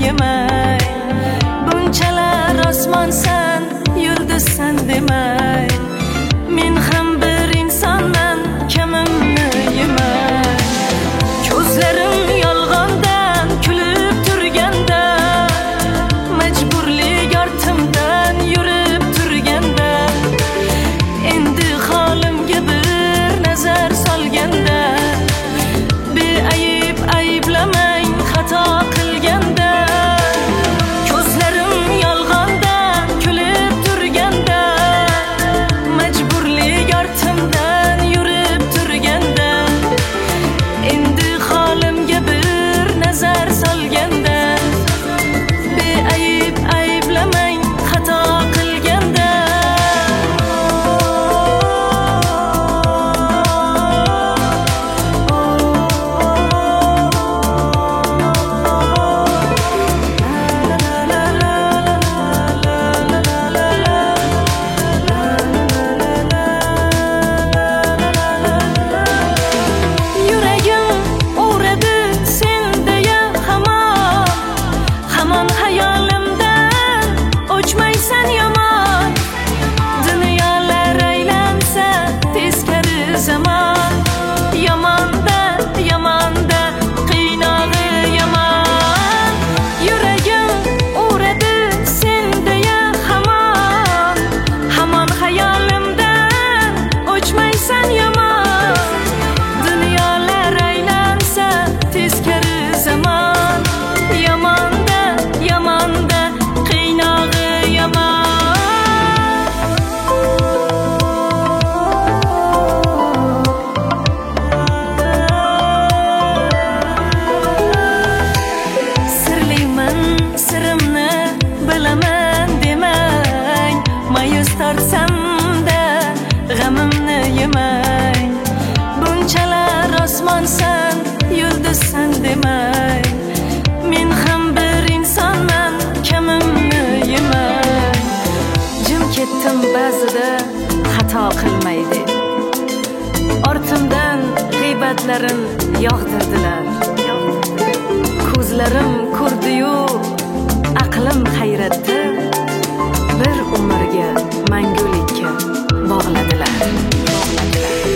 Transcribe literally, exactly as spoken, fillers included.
yemay, bunchalar osmonsan, yulduzsan demay. Men ham bir insonman, kamimni yemay. Ko'zlarim yolg'ondan kulib turganda, majburlik ortimdan yurib turganda, endi holimga bir nazar solganda, beayb ayblamang xato qilganda. Ko'zlarim yolg'ondan kulib turganda, majburlik ortimdan yurib turganda, endi holimga bir nazar solganda, beayb ayblamang xato qilganda. Yuragim uğradı sendeye hamon, hamon hayolimdan o'chmaysan yomon. Dunyolar aylansa teskari zamon, yomonda yomonda qiynog'i yomon. Yuragim uğradı sendeye hamon, hamon hayolimdan o'chmaysan yomon. Dunyolar aylansa teskari zamon, yomonda yomonda qiynog'i yomon. Sirliman sirimni bilaman demang, ma'yus tortsamda g'amimni yemang. Bunchalar osmonsan, yulduzsan demay. Men ham bir insonman, kamimni yemay. Jim ketdim ba'zida xato qilmay deb, ortimdan g'iybatlarim yog'dirdilar. Ko'zlarim ko'rdi-yu, aqlim hayratda, bir umrga mangulikka bog'ladilar.